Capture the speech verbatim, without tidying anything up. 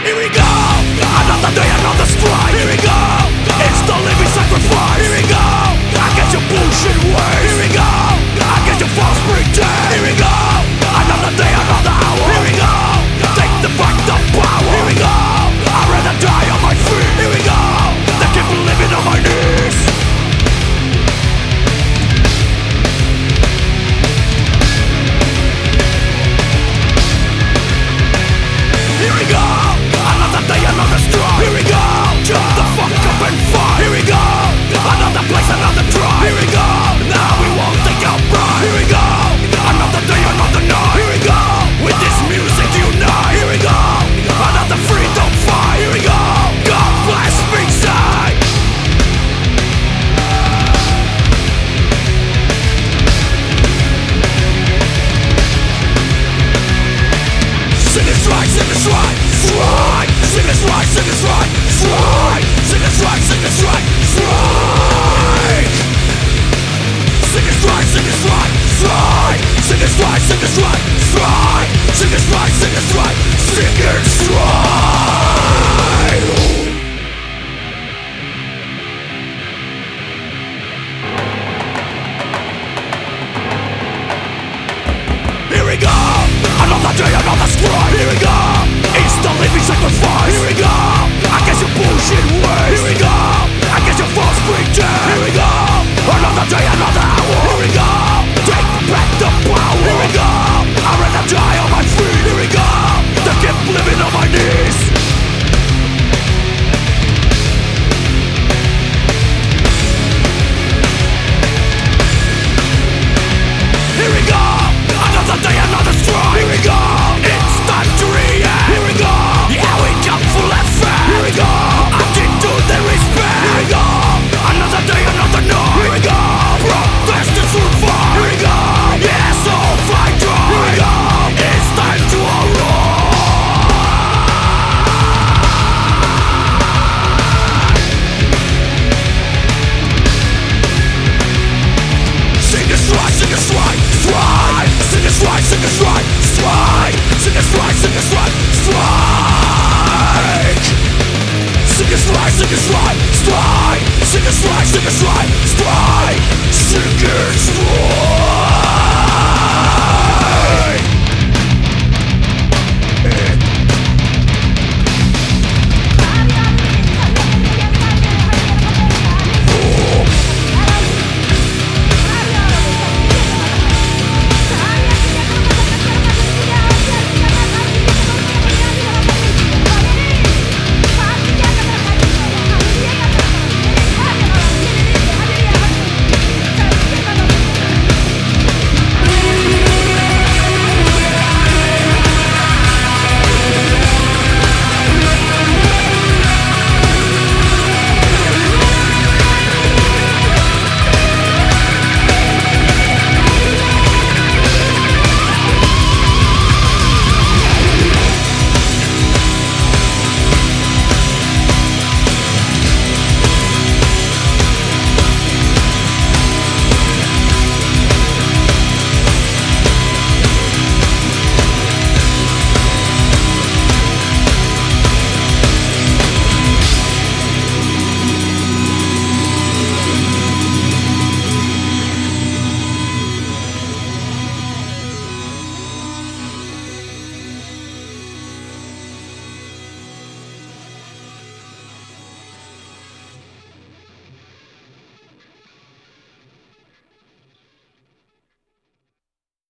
Here we go, another day, another strike. Here we go, it's the living sacrifice. Here we go, against your bullshit ways. Here we go, against your false pretense. Here we go, another day, another hour. Here we go, take the back the power. Here we go, I'd rather die on my feet. Here we go, than keep living on my knees. Here we go, another day, another strike. Here we go, jump the fuck up and fight. Here we go, another place, another try. Here we go, now we won't take our pride. Here we go, another day, another night. Here we go, with this music unite. Here we go, another freedom fight. Here we go, God bless me side. Sing it right, sing it right, right. Sing it right, sing it right, right. Sing it right, sing it right, right. Sing it right, sing it right, right. Sing it right, sing it right, right. Sing it right, sing it right, sing it right.